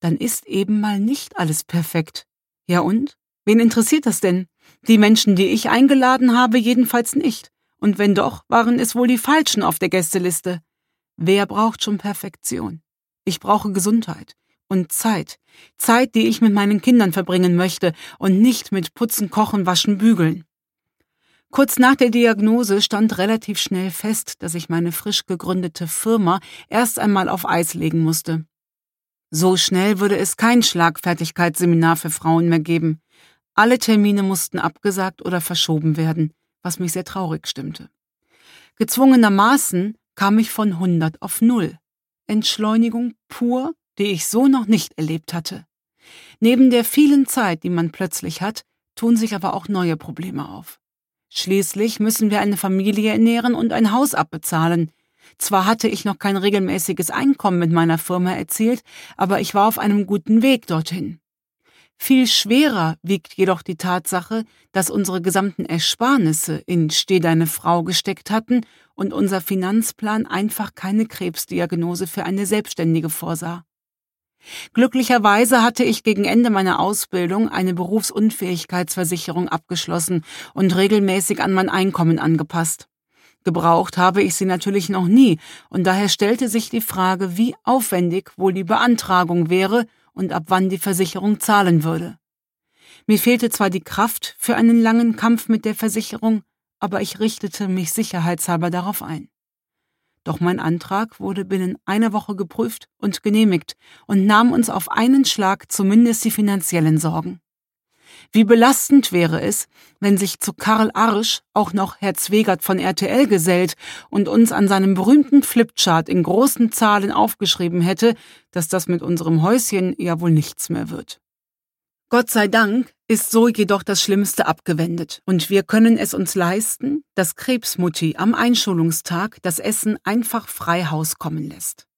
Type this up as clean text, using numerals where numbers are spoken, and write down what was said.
dann ist eben mal nicht alles perfekt. Ja und? Wen interessiert das denn? Die Menschen, die ich eingeladen habe, jedenfalls nicht. Und wenn doch, waren es wohl die Falschen auf der Gästeliste. Wer braucht schon Perfektion? Ich brauche Gesundheit und Zeit. Zeit, die ich mit meinen Kindern verbringen möchte und nicht mit Putzen, Kochen, Waschen, Bügeln. Kurz nach der Diagnose stand relativ schnell fest, dass ich meine frisch gegründete Firma erst einmal auf Eis legen musste. So schnell würde es kein Schlagfertigkeitsseminar für Frauen mehr geben. Alle Termine mussten abgesagt oder verschoben werden, was mich sehr traurig stimmte. Gezwungenermaßen kam ich von 100 auf 0. Entschleunigung pur, die ich so noch nicht erlebt hatte. Neben der vielen Zeit, die man plötzlich hat, tun sich aber auch neue Probleme auf. Schließlich müssen wir eine Familie ernähren und ein Haus abbezahlen. Zwar hatte ich noch kein regelmäßiges Einkommen mit meiner Firma erzielt, aber ich war auf einem guten Weg dorthin. Viel schwerer wiegt jedoch die Tatsache, dass unsere gesamten Ersparnisse in Steh deine Frau gesteckt hatten und unser Finanzplan einfach keine Krebsdiagnose für eine Selbstständige vorsah. Glücklicherweise hatte ich gegen Ende meiner Ausbildung eine Berufsunfähigkeitsversicherung abgeschlossen und regelmäßig an mein Einkommen angepasst. Gebraucht habe ich sie natürlich noch nie, und daher stellte sich die Frage, wie aufwendig wohl die Beantragung wäre und ab wann die Versicherung zahlen würde. Mir fehlte zwar die Kraft für einen langen Kampf mit der Versicherung, aber ich richtete mich sicherheitshalber darauf ein. Doch mein Antrag wurde binnen einer Woche geprüft und genehmigt und nahm uns auf einen Schlag zumindest die finanziellen Sorgen. Wie belastend wäre es, wenn sich zu Karl Arsch auch noch Herr Zwegert von RTL gesellt und uns an seinem berühmten Flipchart in großen Zahlen aufgeschrieben hätte, dass das mit unserem Häuschen ja wohl nichts mehr wird. Gott sei Dank ist so jedoch das Schlimmste abgewendet und wir können es uns leisten, dass Krebsmutti am Einschulungstag das Essen einfach frei Haus kommen lässt.